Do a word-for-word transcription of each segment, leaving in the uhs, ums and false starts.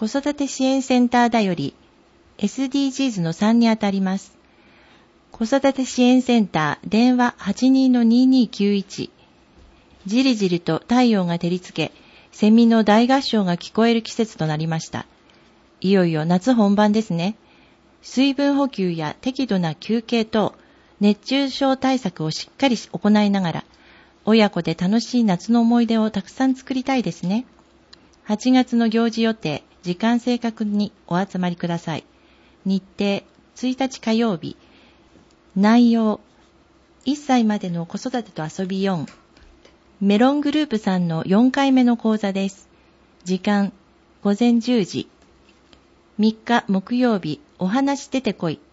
子育て支援センターだより エスディージーズ のさんにあたります。子育て支援センター電話 はちにーのにーにーきゅういち。じりじりと太陽が照りつけ、セミの大合唱が聞こえる季節となりました。いよいよ夏本番ですね。水分補給や適度な休憩等、熱中症対策をしっかり行いながら、親子で楽しい夏の思い出をたくさん作りたいですね。はちがつの行事予定、時間正確にお集まりください。日程、ついたち火曜日。内容、いっさいまでの子育てと遊びよん。メロングループさんのよんかいめの講座です。時間、ごぜんじゅうじ。みっか木曜日、お話出てこい。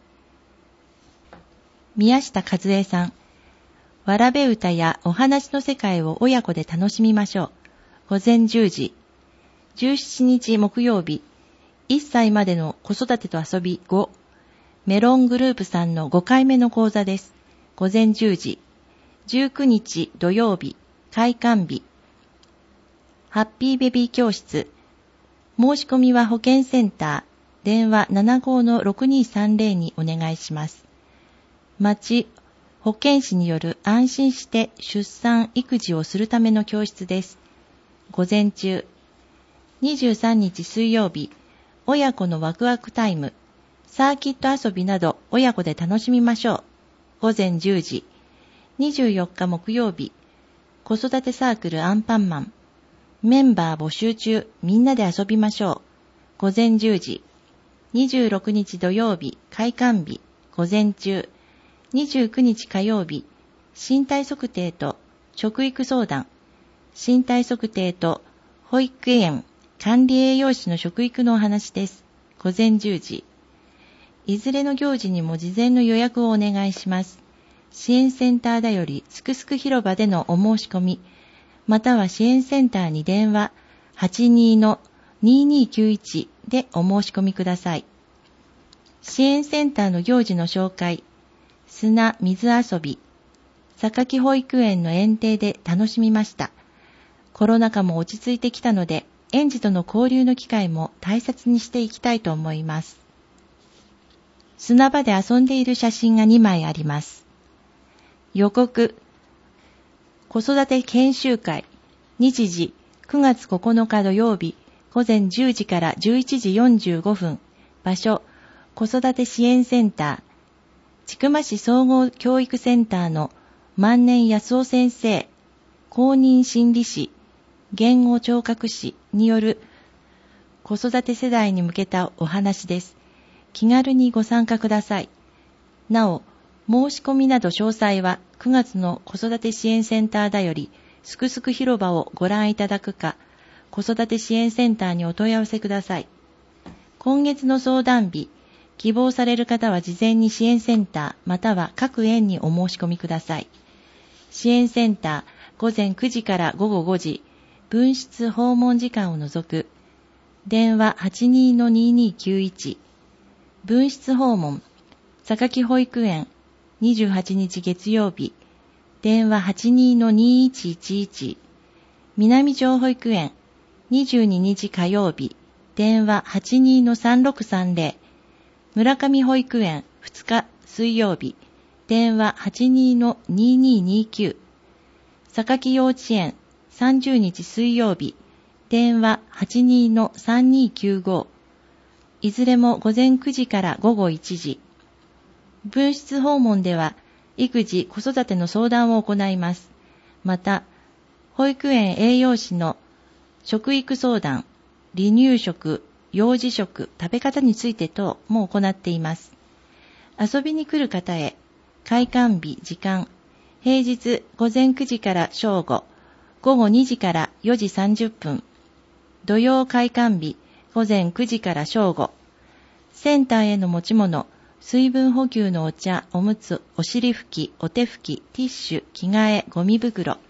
宮下和恵さん。わらべ歌やお話の世界を親子で楽しみましょう。ごぜんじゅうじ。じゅうしちにち木曜日、いっさいまでの子育てと遊びご。メロングループさんのごかいめの講座です。ごぜんじゅうじ。じゅうくにち土曜日、開館日。ハッピーベビー教室。申し込みは保健センター、電話 ななごーのろくにーさんぜろ にお願いします。町、保健師による安心して出産・育児をするための教室です。午前中。にじゅうさんにち水曜日、親子のワクワクタイム、サーキット遊びなど親子で楽しみましょう。午前じゅうじ。にじゅうよっか木曜日、子育てサークルアンパンマン、メンバー募集中、みんなで遊びましょう。午前じゅうじ。にじゅうろくにち土曜日、開館日、午前中。にじゅうくにち火曜日、身体測定と食育相談、身体測定と保育園、管理栄養士の食育のお話です。午前じゅうじ。いずれの行事にも事前の予約をお願いします。支援センターだよりすくすく広場でのお申し込み、または支援センターに電話 はちにーのにーにーきゅういち でお申し込みください。支援センターの行事の紹介、砂・水遊び、榊保育園の園庭で楽しみました。コロナ禍も落ち着いてきたので、園児との交流の機会も大切にしていきたいと思います。砂場で遊んでいる写真がにまいあります。予告、子育て研修会、日時くがつここのか土曜日、午前じゅうじからじゅういちじよんじゅうごふん、場所、子育て支援センター、千曲市総合教育センターの万年安夫先生、公認心理師、言語聴覚士による子育て世代に向けたお話です。気軽にご参加ください。なお、申し込みなど詳細はくがつの子育て支援センターだよりすくすく広場をご覧いただくか、子育て支援センターにお問い合わせください。今月の相談日、希望される方は事前に支援センターまたは各園にお申し込みください。支援センター午前くじから午後ごじ、分室訪問時間を除く、電話 はちにーのにーにーきゅういち、分室訪問、榊保育園、にじゅうはちにち月曜日、電話 はちにーのにーいちいちいち、南城保育園、にじゅうににち火曜日、電話 はちにーのさんろくさんぜろ、村上保育園ふつか水曜日、電話 はちにーのにーにーにーきゅう、榊幼稚園さんじゅうにち水曜日、電話 はちにーのさんにーきゅうご、いずれも午前くじから午後いちじ。分室訪問では、育児・子育ての相談を行います。また、保育園栄養士の食育相談、離乳食、幼児食、食べ方について等も行っています。遊びに来る方へ、開館日、時間、平日午前くじから正午、午後にじからよじさんじゅっぷん、土曜開館日、午前くじから正午、センターへの持ち物、水分補給のお茶、おむつ、お尻拭き、お手拭き、ティッシュ、着替え、ゴミ袋、